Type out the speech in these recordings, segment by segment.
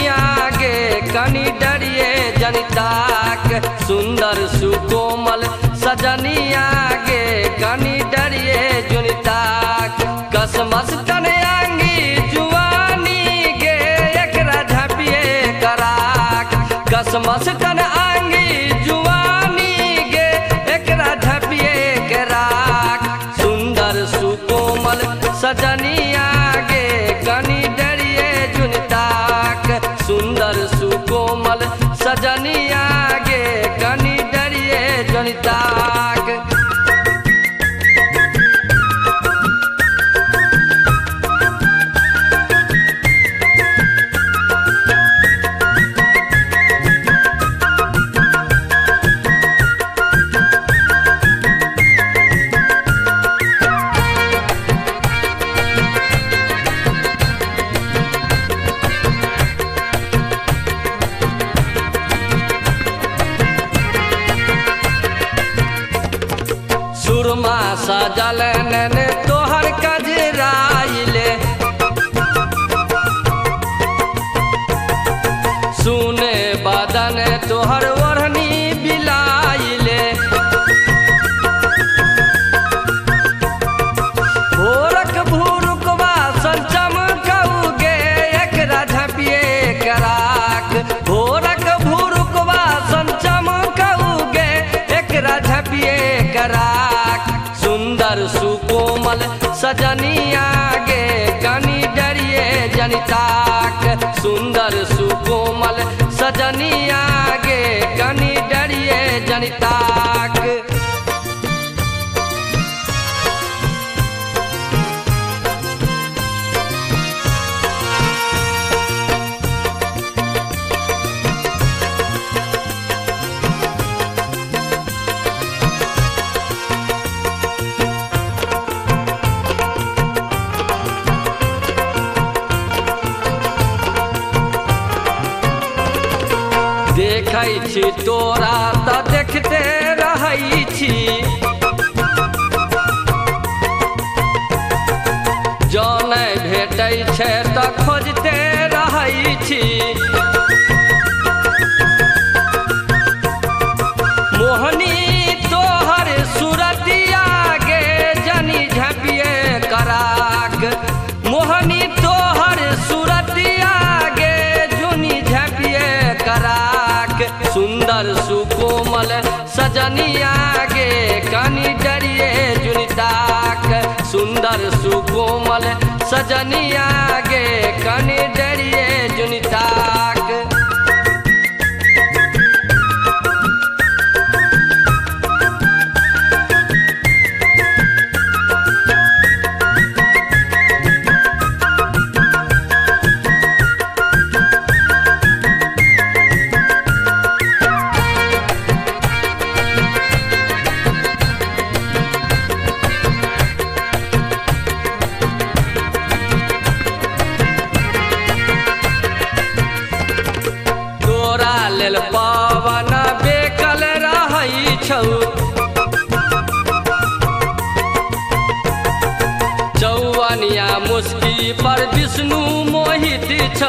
सजनिया गे कनी डरिए जनिताक सुंदर सुकोमल सजनिया गे कनी डरिए जनिताक कसमस तन आंगी जुआनी गे एकरा झपिए कराक कसमस तन आंगी जुआनी गे एकरा झपिए कराक सुंदर सुकोमल सजनिया गे कनी डरिए जुनिताक सुंदर सुकोमल सजनिया गे कनी डरिए जुनिताक सुरमा सजल नैन तोहर कजराइले सुने बदन तोहर ओढ़नी बिलाइले भोरक भूरुकवा संचम कौगे एकरा झपिए कराक भोरक भूरुकवा संचम कौगे एकरा झपिए कराक सुंदर सुकोमल सजनिया गे कनी डरिए जनिताक सुंदर सुकोमल सजनिया गे कनी डरिए जनिताक देखै छी तोरा तऽ देखते रहै छी जँ नहि भेटै छै तऽ खोजते रहै छी मोहनी तोहर सूरतिया गे जनी झपिए कराक मोहनी तोहर सूरतिया गे जुनी झपिए कराक सुंदर सुकोमल सजनिया गे कनी डरिए जुनिताक सुंदर सुकोमल सजनिया गे कनी डरिए जुनिताक लेल पावन बेकल रहै छौ चौवनिया मुस्की पर विष्णु मोहित छौ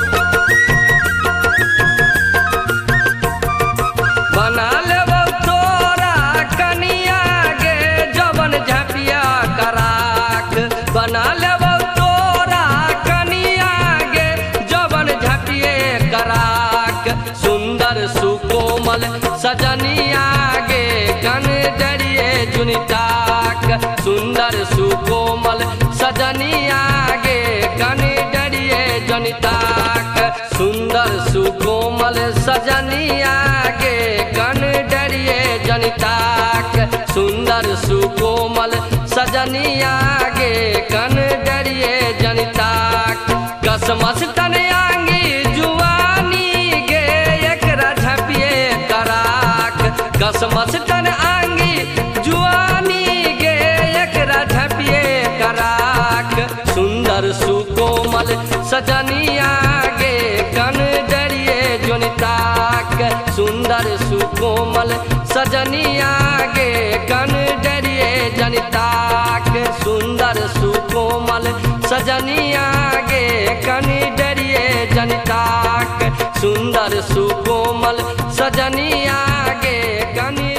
बना लेबौ तोरा कनिया गे जवन झपिया कराक बना लेबौ तोरा कनिया गे जवन झपिए कराक सुंदर सुकोमल सजनिया गे कन डरिए जुनिताक सुंदर सुकोमल सजनिया गे कन डरिए जनिताक सुंदर सुकोमल सजनिया गे कन डरिए जनिताक सुंदर सुकोमल सजनिया गे कन डरिए जनिताक कसमस तन आंगी जुआनी गे एकरा झपिए कराक कसमस तन आंगी जुआनी गे एकरा झपिए कराक सुंदर सुकोमल सजनिया गे कन डरिए जनिताक सुंदर सुकोमल सजनिया गे कन डरिए जनिताक सुंदर सुकोमल सजनिया गे कन डरिए जनिताक सुंदर सुकोमल सजनिया गे कनिया